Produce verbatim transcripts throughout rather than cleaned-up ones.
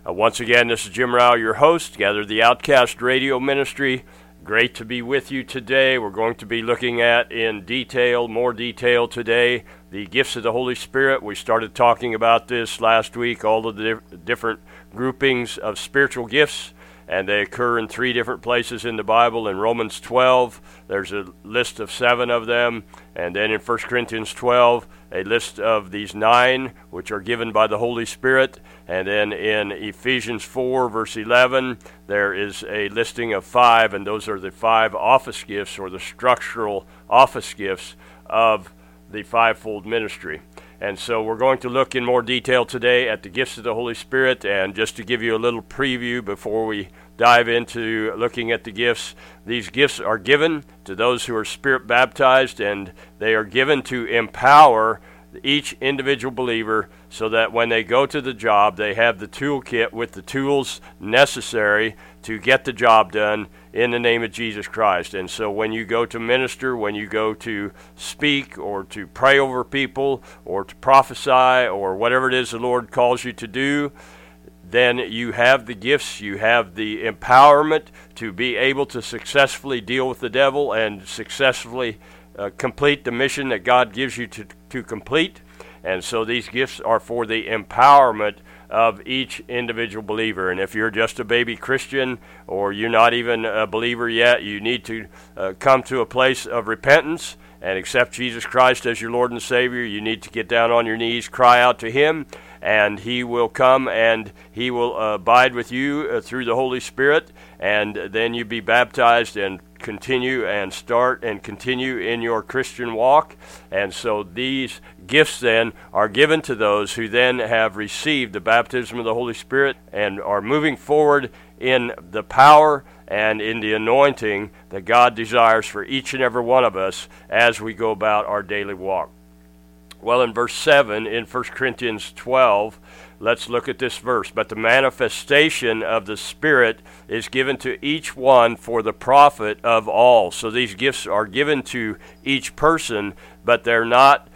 Uh, once again, this is Jim Rao, your host, Gather the Outcast Radio Ministry. Great to be with you today. We're going to be looking at in detail, more detail today, the gifts of the Holy Spirit. We started talking about this last week, all of the diff- different groupings of spiritual gifts, and they occur in three different places in the Bible. In Romans twelve, there's a list of seven of them, and then in First Corinthians twelve, a list of these nine, which are given by the Holy Spirit. And then in Ephesians four, verse eleven, there is a listing of five, and those are the five office gifts, or the structural office gifts of the fivefold ministry. And so we're going to look in more detail today at the gifts of the Holy Spirit. And just to give you a little preview before we dive into looking at the gifts, these gifts are given to those who are Spirit baptized, and they are given to empower each individual believer so that when they go to the job, they have the toolkit with the tools necessary to get the job done in the name of Jesus Christ. And so when you go to minister, when you go to speak or to pray over people or to prophesy or whatever it is the Lord calls you to do, then you have the gifts, you have the empowerment to be able to successfully deal with the devil and successfully uh, complete the mission that God gives you to, to complete. And so these gifts are for the empowerment of each individual believer. And if you're just a baby Christian or you're not even a believer yet, you need to uh, come to a place of repentance and accept Jesus Christ as your Lord and Savior. You need to get down on your knees, cry out to Him, and He will come and He will uh, abide with you uh, through the Holy Spirit, and then you be baptized and continue and start and continue in your Christian walk. And so these gifts then are given to those who then have received the baptism of the Holy Spirit and are moving forward in the power and in the anointing that God desires for each and every one of us as we go about our daily walk. Well, in verse seven in First Corinthians twelve, let's look at this verse. But the manifestation of the Spirit is given to each one for the profit of all. So these gifts are given to each person, but they're not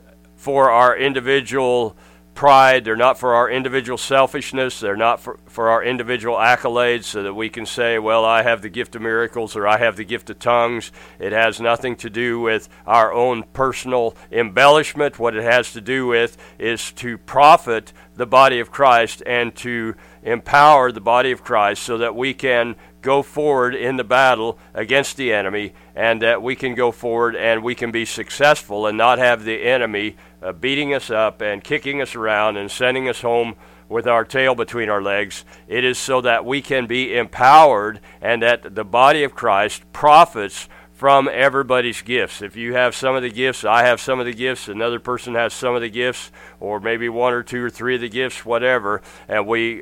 for our individual pride. They're not for our individual selfishness. They're not for, for our individual accolades so that we can say, well, I have the gift of miracles or I have the gift of tongues. It has nothing to do with our own personal embellishment. What it has to do with is to profit the body of Christ and to empower the body of Christ so that we can go forward in the battle against the enemy, and that we can go forward and we can be successful and not have the enemy uh, beating us up and kicking us around and sending us home with our tail between our legs. It is so that we can be empowered and that the body of Christ profits from everybody's gifts. If you have some of the gifts, I have some of the gifts, another person has some of the gifts, or maybe one or two or three of the gifts, whatever, and we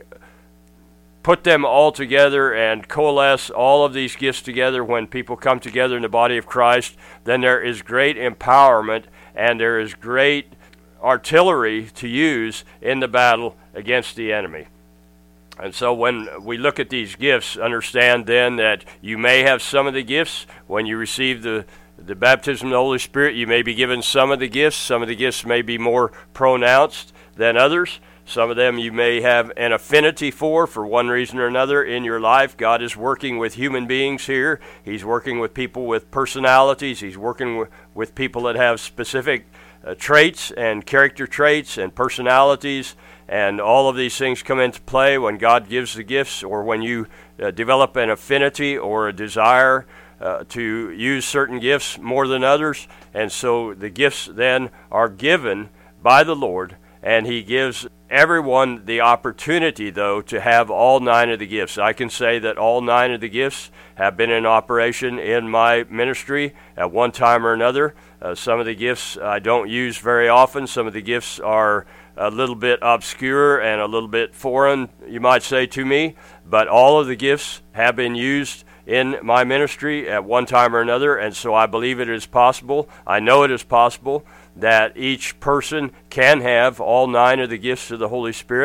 put them all together and coalesce all of these gifts together when people come together in the body of Christ, then there is great empowerment and there is great artillery to use in the battle against the enemy. And so when we look at these gifts, understand then that you may have some of the gifts. When you receive the, the baptism of the Holy Spirit, you may be given some of the gifts. Some of the gifts may be more pronounced than others. Some of them you may have an affinity for, for one reason or another in your life. God is working with human beings here. He's working with people with personalities. He's working with, with people that have specific uh, traits and character traits and personalities. And all of these things come into play when God gives the gifts, or when you uh, develop an affinity or a desire uh, to use certain gifts more than others. And so the gifts then are given by the Lord, and He gives everyone the opportunity, though, to have all nine of the gifts. I can say that all nine of the gifts have been in operation in my ministry at one time or another. Uh, some of the gifts I don't use very often. Some of the gifts are a little bit obscure and a little bit foreign, you might say, to me. But all of the gifts have been used in my ministry at one time or another, and so I believe it is possible. I know it is possible that each person can have all nine of the gifts of the Holy Spirit,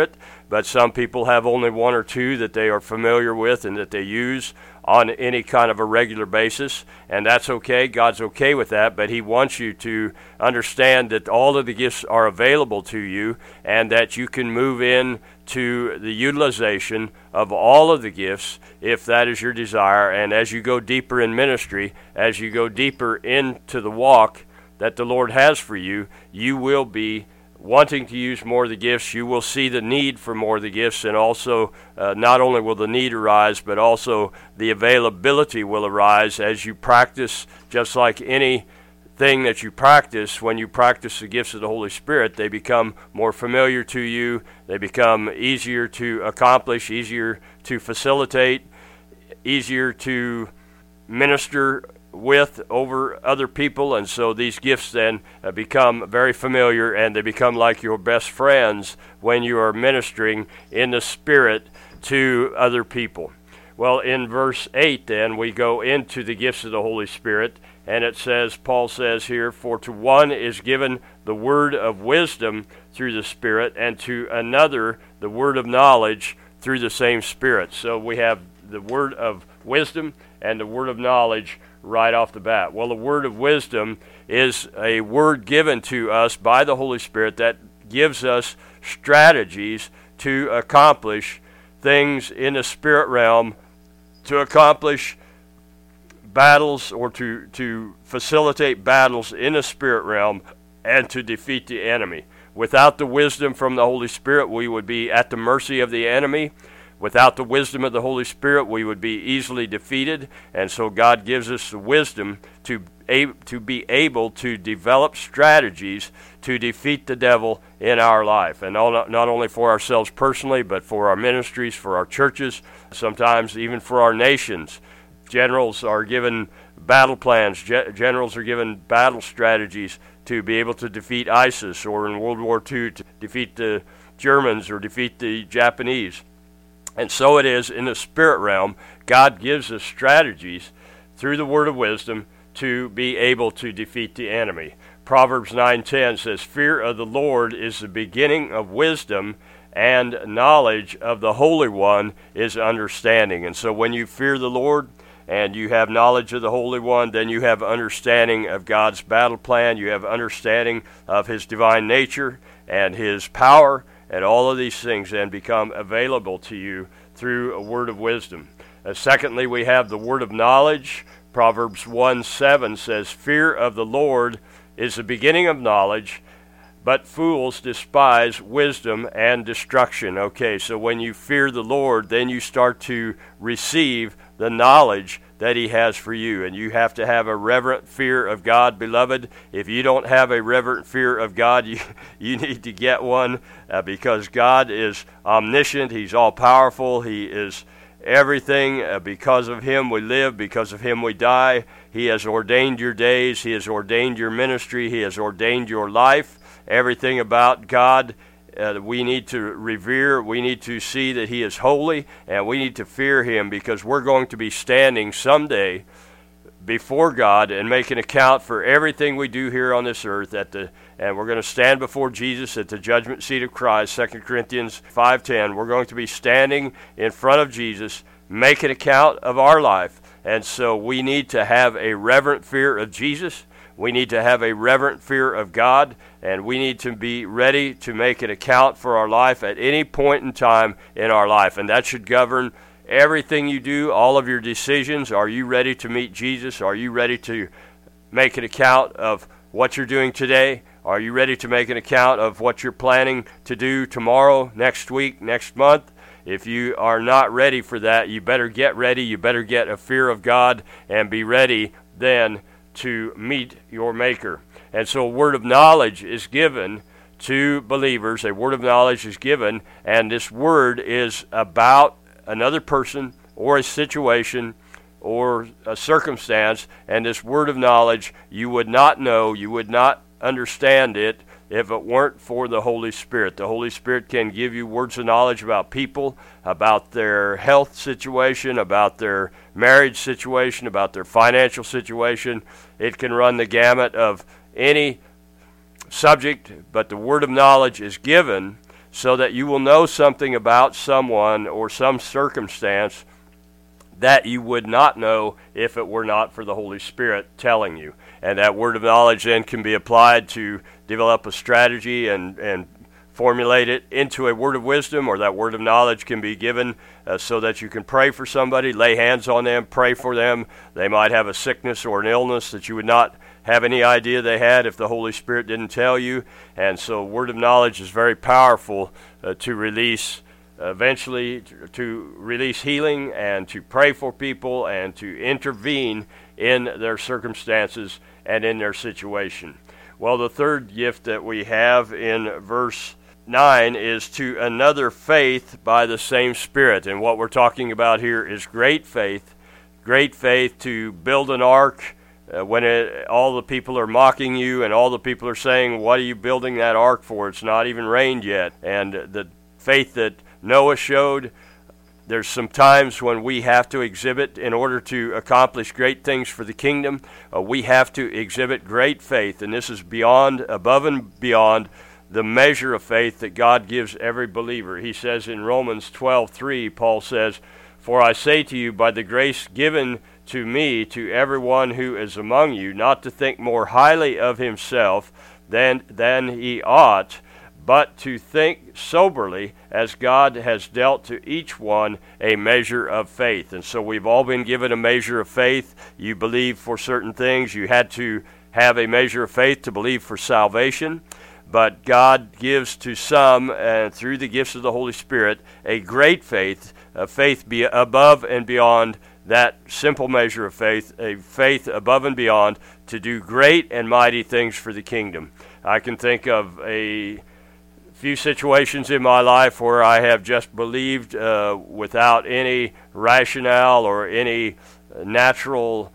but some people have only one or two that they are familiar with and that they use on any kind of a regular basis, and that's okay. God's okay with that, but he wants you to understand that all of the gifts are available to you and that you can move in to the utilization of all of the gifts if that is your desire. And as you go deeper in ministry, as you go deeper into the walk that the Lord has for you, you will be wanting to use more of the gifts. You will see the need for more of the gifts, and also uh, not only will the need arise, but also the availability will arise as you practice. Just like anything that you practice, when you practice the gifts of the Holy Spirit, they become more familiar to you, they become easier to accomplish, easier to facilitate, easier to minister with over other people, and so these gifts then uh, become very familiar, and they become like your best friends when you are ministering in the Spirit to other people. Well, in verse eight then, we go into the gifts of the Holy Spirit, and it says, Paul says here, "For to one is given the word of wisdom through the Spirit, and to another the word of knowledge through the same Spirit." So we have the word of wisdom and the word of knowledge right off the bat. Well, the word of wisdom is a word given to us by the Holy Spirit that gives us strategies to accomplish things in the spirit realm, to accomplish battles or to, to facilitate battles in the spirit realm and to defeat the enemy. Without the wisdom from the Holy Spirit, we would be at the mercy of the enemy. Without the wisdom of the Holy Spirit, we would be easily defeated, and so God gives us the wisdom to, to be able to develop strategies to defeat the devil in our life, and not only for ourselves personally, but for our ministries, for our churches, sometimes even for our nations. Generals are given battle plans, Ge- generals are given battle strategies to be able to defeat ISIS, or in World War Two to defeat the Germans or defeat the Japanese. And so it is in the spirit realm. God gives us strategies through the word of wisdom to be able to defeat the enemy. Proverbs nine ten says, "Fear of the Lord is the beginning of wisdom, and knowledge of the Holy One is understanding." And so when you fear the Lord and you have knowledge of the Holy One, then you have understanding of God's battle plan, you have understanding of His divine nature and His power, and all of these things then become available to you through a word of wisdom. Uh, secondly, we have the word of knowledge. Proverbs one seven says, "Fear of the Lord is the beginning of knowledge, but fools despise wisdom and destruction." Okay, so when you fear the Lord, then you start to receive the knowledge that He has for you. And you have to have a reverent fear of God, beloved. If you don't have a reverent fear of God, you, you need to get one, uh, because God is omniscient. He's all-powerful. He is everything. Uh, because of Him we live. Because of Him we die. He has ordained your days. He has ordained your ministry. He has ordained your life. Everything about God Uh, we need to revere. We need to see that He is holy, and we need to fear Him, because we're going to be standing someday before God and make an account for everything we do here on this earth. At the and we're going to stand before Jesus at the judgment seat of Christ. Second Corinthians five ten. We're going to be standing in front of Jesus, make an account of our life, and so we need to have a reverent fear of Jesus. We need to have a reverent fear of God, and we need to be ready to make an account for our life at any point in time in our life. And that should govern everything you do, all of your decisions. Are you ready to meet Jesus? Are you ready to make an account of what you're doing today? Are you ready to make an account of what you're planning to do tomorrow, next week, next month? If you are not ready for that, you better get ready. You better get a fear of God and be ready then to meet your Maker. And so a word of knowledge is given to believers. A word of knowledge is given, and this word is about another person or a situation or a circumstance, and this word of knowledge, you would not know, you would not understand it if it weren't for the Holy Spirit. The Holy Spirit can give you words of knowledge about people, about their health situation, about their marriage situation, about their financial situation. It can run the gamut of any subject, but the word of knowledge is given so that you will know something about someone or some circumstance that you would not know if it were not for the Holy Spirit telling you. And that word of knowledge then can be applied to develop a strategy and, and formulate it into a word of wisdom, or that word of knowledge can be given uh, so that you can pray for somebody, lay hands on them, pray for them. They might have a sickness or an illness that you would not have any idea they had if the Holy Spirit didn't tell you. And so word of knowledge is very powerful uh, to release eventually to release healing and to pray for people and to intervene in their circumstances and in their situation. Well, the third gift that we have in verse nine is to another faith by the same Spirit. And what we're talking about here is great faith, great faith to build an ark uh, when it, all the people are mocking you and all the people are saying, what are you building that ark for? It's not even rained yet. And the faith that Noah showed, there's some times when we have to exhibit, in order to accomplish great things for the kingdom, uh, we have to exhibit great faith, and this is beyond, above and beyond the measure of faith that God gives every believer. He says in Romans twelve three, Paul says, "For I say to you, by the grace given to me, to everyone who is among you, not to think more highly of himself than than he ought, but to think soberly, as God has dealt to each one a measure of faith." And so we've all been given a measure of faith. You believe for certain things. You had to have a measure of faith to believe for salvation. But God gives to some, and through the gifts of the Holy Spirit, a great faith, a faith be above and beyond that simple measure of faith, a faith above and beyond to do great and mighty things for the kingdom. I can think of a few situations in my life where I have just believed uh, without any rationale or any natural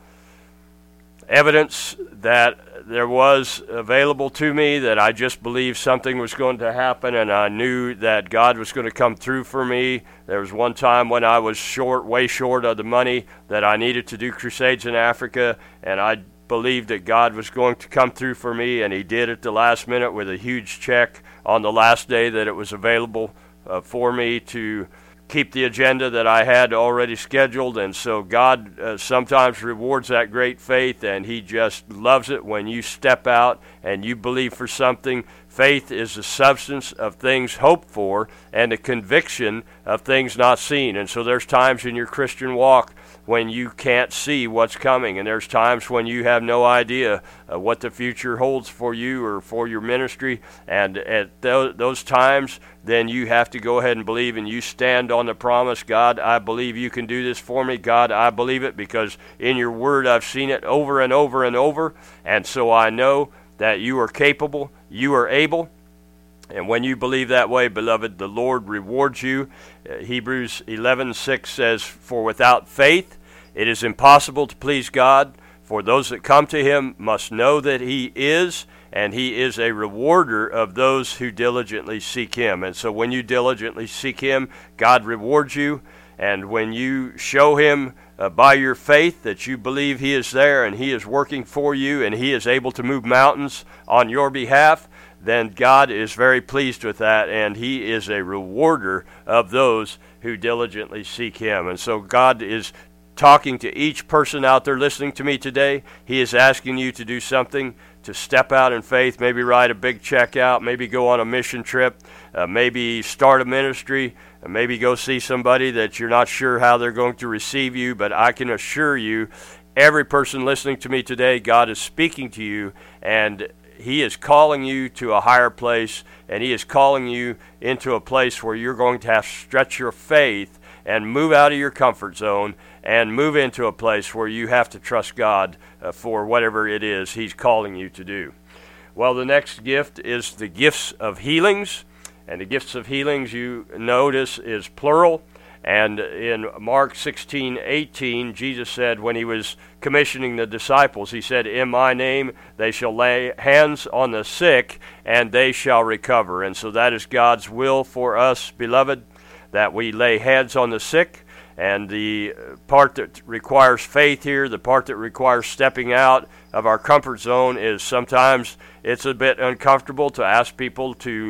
evidence that there was available to me, that I just believed something was going to happen, and I knew that God was going to come through for me. There was one time when I was short, way short of the money that I needed to do crusades in Africa, and I believed that God was going to come through for me, and he did at the last minute with a huge check on the last day that it was available uh, for me to keep the agenda that I had already scheduled. And so God uh, sometimes rewards that great faith, and he just loves it when you step out and you believe for something. Faith is the substance of things hoped for and the conviction of things not seen. And so there's times in your Christian walk when you can't see what's coming, and there's times when you have no idea uh, what the future holds for you or for your ministry, and at th- those times then you have to go ahead and believe, and you stand on the promise. God, I believe you can do this for me. God, I believe it because in your word I've seen it over and over and over, and so I know that you are capable, you are able. And when you believe that way, beloved, the Lord rewards you. Uh, Hebrews eleven six says, "For without faith it is impossible to please God, for those that come to him must know that he is, and he is a rewarder of those who diligently seek him." And so when you diligently seek him, God rewards you. And when you show him uh, by your faith that you believe he is there and he is working for you and he is able to move mountains on your behalf, then God is very pleased with that, and he is a rewarder of those who diligently seek him. And so God is talking to each person out there listening to me today. He is asking you to do something, to step out in faith, maybe write a big check out, maybe go on a mission trip, uh, maybe start a ministry, uh, maybe go see somebody that you're not sure how they're going to receive you. But I can assure you, every person listening to me today, God is speaking to you, and he is calling you to a higher place, and he is calling you into a place where you're going to have to stretch your faith and move out of your comfort zone and move into a place where you have to trust God uh, for whatever it is he's calling you to do. Well, the next gift is the gifts of healings, and the gifts of healings, you notice, is plural. And in Mark sixteen eighteen, Jesus said, when he was commissioning the disciples, he said, "In my name they shall lay hands on the sick, and they shall recover." And so that is God's will for us, beloved, that we lay hands on the sick. And the part that requires faith here, the part that requires stepping out of our comfort zone, is sometimes it's a bit uncomfortable to ask people to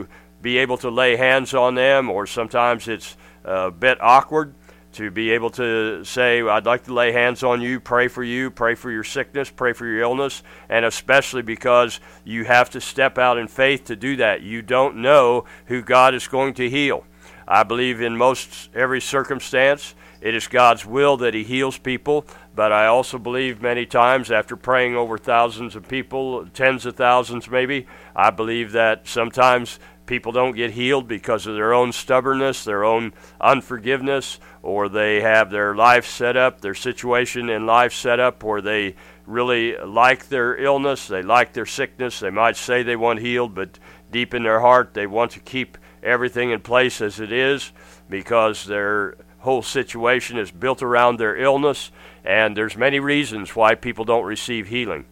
be able to lay hands on them, or sometimes it's a bit awkward to be able to say, I'd like to lay hands on you, pray for you, pray for your sickness, pray for your illness, and especially because you have to step out in faith to do that. You don't know who God is going to heal. I believe in most every circumstance, it is God's will that He heals people, but I also believe many times after praying over thousands of people, tens of thousands maybe, I believe that sometimes people don't get healed because of their own stubbornness, their own unforgiveness, or they have their life set up, their situation in life set up where they really like their illness, they like their sickness. They might say they want healed, but deep in their heart they want to keep everything in place as it is because their whole situation is built around their illness, and there's many reasons why people don't receive healing.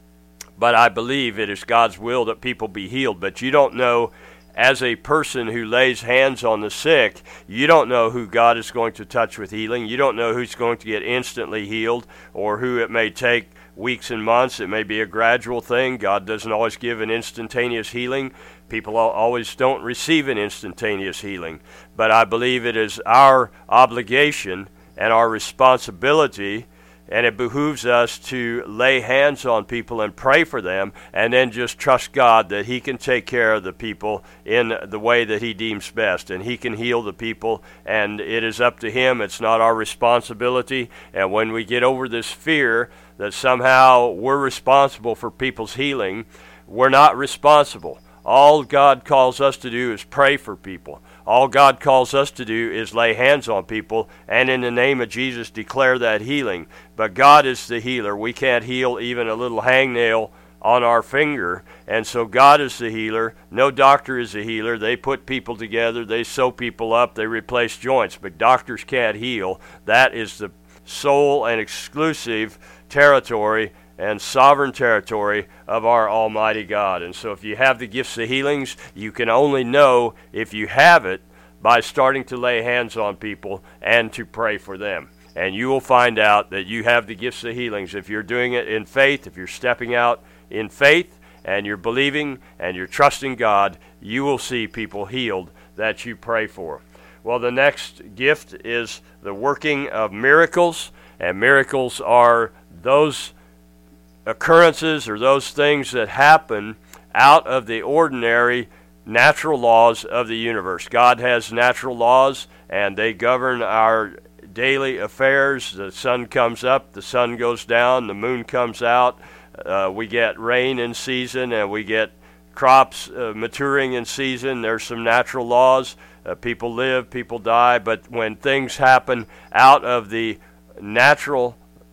But I believe it is God's will that people be healed, but you don't know. As a person who lays hands on the sick, you don't know who God is going to touch with healing. You don't know who's going to get instantly healed or who it may take weeks and months. It may be a gradual thing. God doesn't always give an instantaneous healing. People always don't receive an instantaneous healing. But I believe it is our obligation and our responsibility, and it behooves us to lay hands on people and pray for them, and then just trust God that He can take care of the people in the way that He deems best, and He can heal the people, and it is up to Him. It's not our responsibility. And when we get over this fear that somehow we're responsible for people's healing, we're not responsible. All God calls us to do is pray for people. All God calls us to do is lay hands on people and in the name of Jesus declare that healing. But God is the healer. We can't heal even a little hangnail on our finger. And so God is the healer. No doctor is a healer. They put people together. They sew people up. They replace joints. But doctors can't heal. That is the sole and exclusive territory and sovereign territory of our Almighty God. And so if you have the gifts of healings, you can only know if you have it by starting to lay hands on people and to pray for them. And you will find out that you have the gifts of healings. If you're doing it in faith, if you're stepping out in faith and you're believing and you're trusting God, you will see people healed that you pray for. Well, the next gift is the working of miracles. And miracles are those occurrences or those things that happen out of the ordinary natural laws of the universe. God has natural laws, and they govern our daily affairs. The sun comes up, the sun goes down, the moon comes out. Uh, we get rain in season, and we get crops uh, maturing in season. There's some natural laws. Uh, people live, people die, but when things happen out of the natural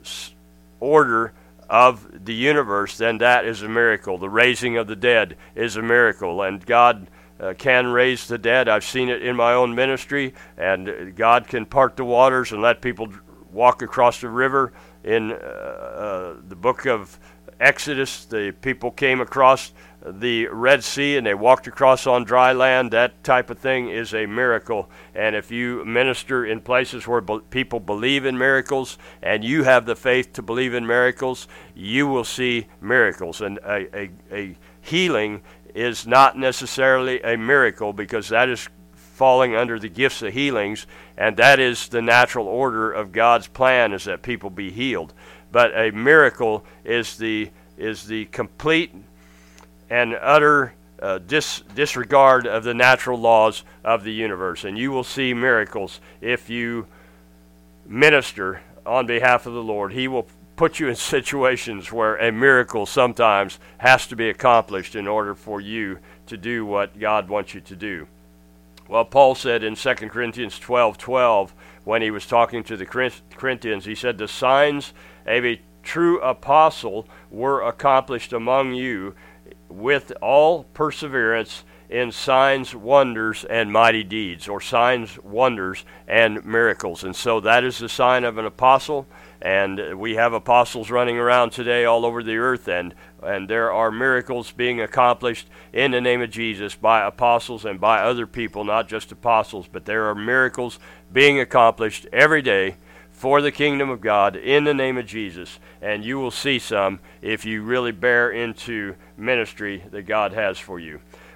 order of the universe, then that is a miracle. The raising of the dead is a miracle, and God uh, can raise the dead. I've seen it in my own ministry, and God can part the waters and let people walk across the river. In uh, uh, the book of Exodus, the people came across the Red Sea and they walked across on dry land. That type of thing is a miracle. And if you minister in places where be- people believe in miracles and you have the faith to believe in miracles, you will see miracles. And a, a, a healing is not necessarily a miracle, because that is falling under the gifts of healings, and that is the natural order of God's plan, is that people be healed. But a miracle is the is the complete and utter uh, dis- disregard of the natural laws of the universe. And you will see miracles if you minister on behalf of the Lord. He will put you in situations where a miracle sometimes has to be accomplished in order for you to do what God wants you to do. Well, Paul said in Second Corinthians twelve twelve, when he was talking to the Corinthians, he said, "The signs of a true apostle were accomplished among you with all perseverance in signs, wonders, and mighty deeds," or signs, wonders, and miracles. And so that is the sign of an apostle, and we have apostles running around today all over the earth, and, and there are miracles being accomplished in the name of Jesus by apostles and by other people, not just apostles, but there are miracles being accomplished every day for the kingdom of God in the name of Jesus, and you will see some if you really bear into ministry that God has for you.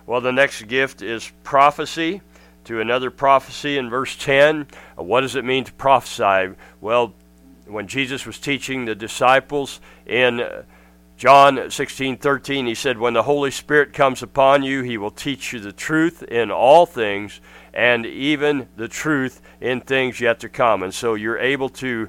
Well, the next gift is prophecy. To another prophecy in verse ten. What does it mean to prophesy? Well, when Jesus was teaching the disciples in John sixteen thirteen, he said, when the Holy Spirit comes upon you, he will teach you the truth in all things, and even the truth in things yet to come. And so you're able to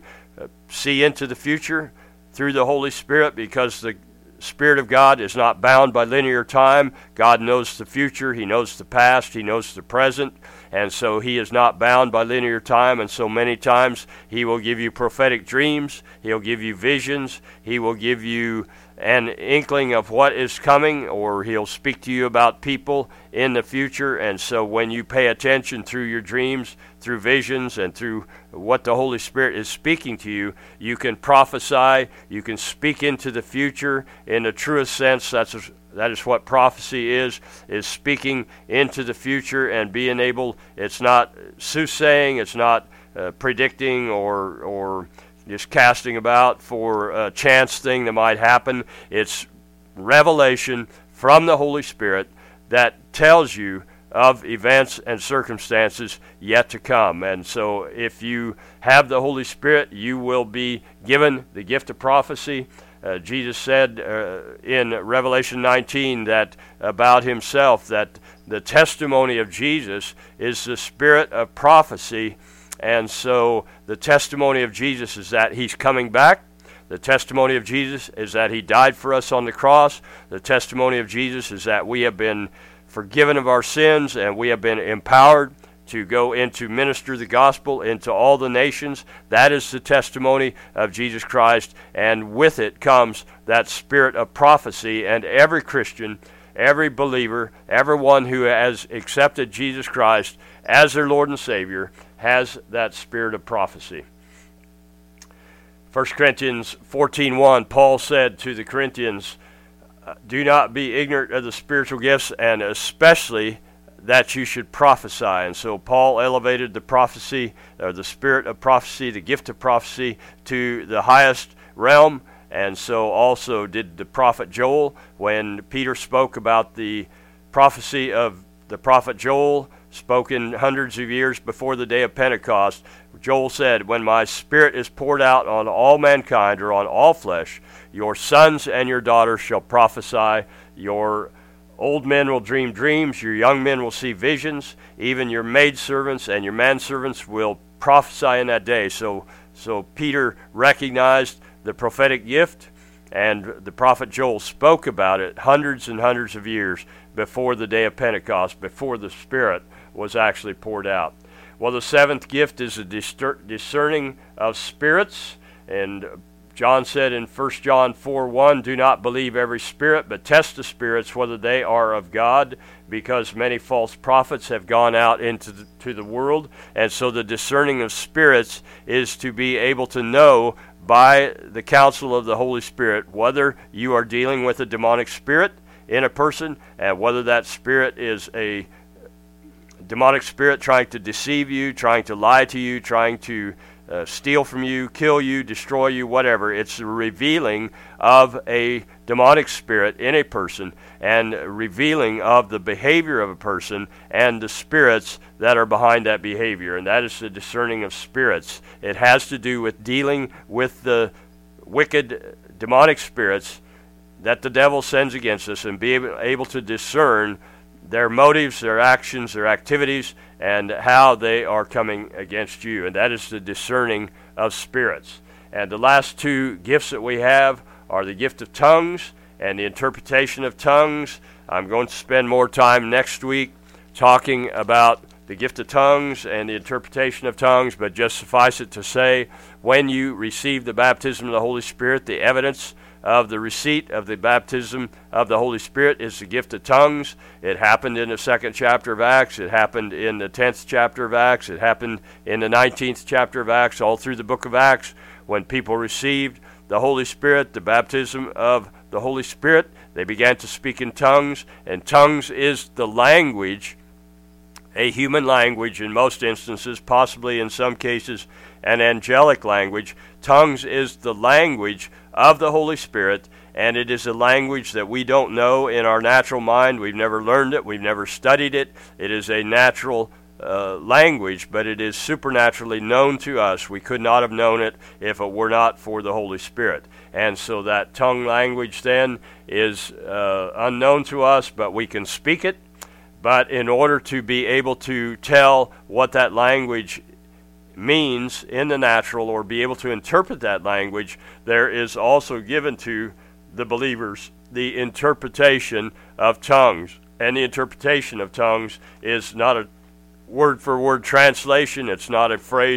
see into the future through the Holy Spirit, because the Spirit of God is not bound by linear time. God knows the future, he knows the past, he knows the present, and so he is not bound by linear time. And so many times he will give you prophetic dreams, he'll give you visions, he will give you an inkling of what is coming, or he'll speak to you about people in the future. And so when you pay attention through your dreams, through visions, and through what the Holy Spirit is speaking to you, you can prophesy, you can speak into the future in the truest sense. That's that is what prophecy is, is speaking into the future and being able, it's not soothsaying, it's not uh, predicting or or just casting about for a chance thing that might happen. It's revelation from the Holy Spirit that tells you of events and circumstances yet to come. And so if you have the Holy Spirit, you will be given the gift of prophecy. Uh, Jesus said uh, in Revelation nineteen that about himself, that the testimony of Jesus is the spirit of prophecy. And so the testimony of Jesus is that he's coming back. The testimony of Jesus is that he died for us on the cross. The testimony of Jesus is that we have been forgiven of our sins, and we have been empowered to go into minister the gospel into all the nations. That is the testimony of Jesus Christ, and with it comes that spirit of prophecy. And every Christian, every believer, everyone who has accepted Jesus Christ as their Lord and Savior has that spirit of prophecy. First Corinthians fourteen one, Paul said to the Corinthians, do not be ignorant of the spiritual gifts, and especially that you should prophesy. And so Paul elevated the prophecy, or the spirit of prophecy, the gift of prophecy, to the highest realm. And so also did the prophet Joel. When Peter spoke about the prophecy of the prophet Joel, spoken hundreds of years before the day of Pentecost, Joel said, when my spirit is poured out on all mankind, or on all flesh, your sons and your daughters shall prophesy, your old men will dream dreams, your young men will see visions, even your maidservants and your manservants will prophesy in that day. So, so Peter recognized the prophetic gift, and the prophet Joel spoke about it hundreds and hundreds of years before the day of Pentecost, before the Spirit was actually poured out. Well, the seventh gift is a discerning of spirits, and John said in First John four one, do not believe every spirit, but test the spirits whether they are of God, because many false prophets have gone out into the, to the world. And so the discerning of spirits is to be able to know by the counsel of the Holy Spirit whether you are dealing with a demonic spirit in a person, and whether that spirit is a demonic spirit trying to deceive you, trying to lie to you, trying to uh, steal from you, kill you, destroy you, whatever. It's a revealing of a demonic spirit in a person, and revealing of the behavior of a person and the spirits that are behind that behavior. And that is the discerning of spirits. It has to do with dealing with the wicked demonic spirits that the devil sends against us, and be able, able to discern their motives, their actions, their activities, and how they are coming against you. And that is the discerning of spirits. And the last two gifts that we have are the gift of tongues and the interpretation of tongues. I'm going to spend more time next week talking about the gift of tongues and the interpretation of tongues, but just suffice it to say, when you receive the baptism of the Holy Spirit, the evidence of the receipt of the baptism of the Holy Spirit is the gift of tongues. It happened in the second chapter of Acts. It happened in the tenth chapter of Acts. It happened in the nineteenth chapter of Acts, all through the book of Acts. When people received the Holy Spirit, the baptism of the Holy Spirit, they began to speak in tongues, and tongues is the language a human language in most instances, possibly in some cases an angelic language. Tongues is the language of the Holy Spirit, and it is a language that we don't know in our natural mind. We've never learned it. We've never studied it. It is a natural uh, language, but it is supernaturally known to us. We could not have known it if it were not for the Holy Spirit. And so that tongue language then is uh, unknown to us, but we can speak it. But in order to be able to tell what that language means in the natural, or be able to interpret that language, there is also given to the believers the interpretation of tongues. And the interpretation of tongues is not a word-for-word translation. It's not a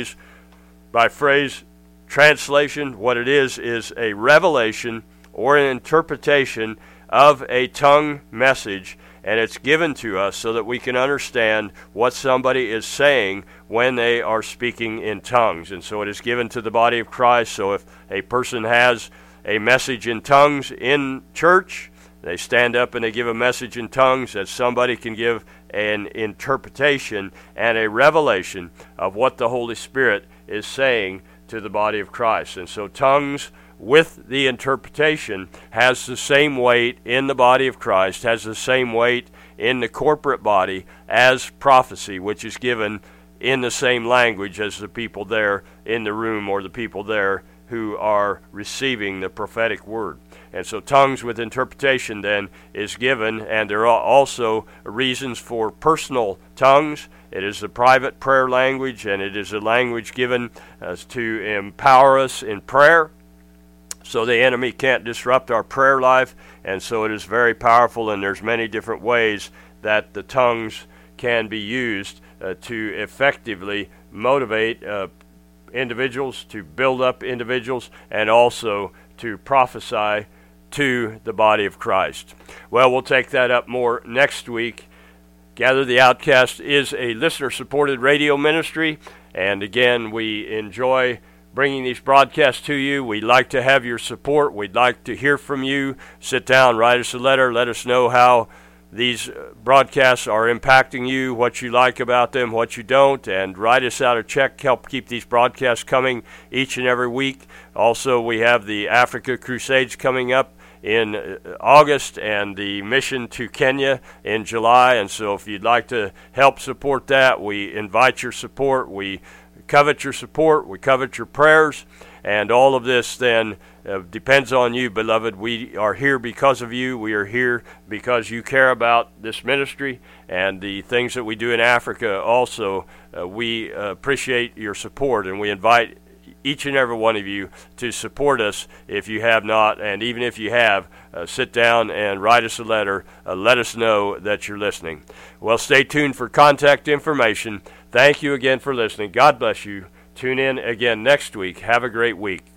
phrase-by-phrase translation. What it is is a revelation or an interpretation of a tongue message, and it's given to us so that we can understand what somebody is saying when they are speaking in tongues. And so it is given to the body of Christ. So if a person has a message in tongues in church, they stand up and they give a message in tongues, that somebody can give an interpretation and a revelation of what the Holy Spirit is saying to the body of Christ. And so tongues with the interpretation has the same weight in the body of Christ, has the same weight in the corporate body as prophecy, which is given in the same language as the people there in the room, or the people there who are receiving the prophetic word. And so tongues with interpretation then is given, and there are also reasons for personal tongues. It is a private prayer language, and it is a language given uh, to empower us in prayer, so the enemy can't disrupt our prayer life. And so it is very powerful, and there's many different ways that the tongues can be used uh, to effectively motivate uh, individuals, to build up individuals, and also to prophesy to the body of Christ. Well, we'll take that up more next week. Gather the Outcast is a listener-supported radio ministry, and again, we enjoy bringing these broadcasts to you. We'd like to have your support. We'd like to hear from you. Sit down, write us a letter, let us know how these broadcasts are impacting you, what you like about them, what you don't, and write us out a check. Help keep these broadcasts coming each and every week. Also, we have the Africa Crusades coming up in August, and the mission to Kenya in July. And so if you'd like to help support that, we invite your support. We covet your support. We covet your prayers. And all of this then uh, depends on you, beloved. We are here because of you. We are here because you care about this ministry and the things that we do in Africa. Also, uh, we uh, appreciate your support, and we invite each and every one of you to support us if you have not. And even if you have, uh, sit down and write us a letter. Uh, let us know that you're listening. Well, stay tuned for contact information. Thank you again for listening. God bless you. Tune in again next week. Have a great week.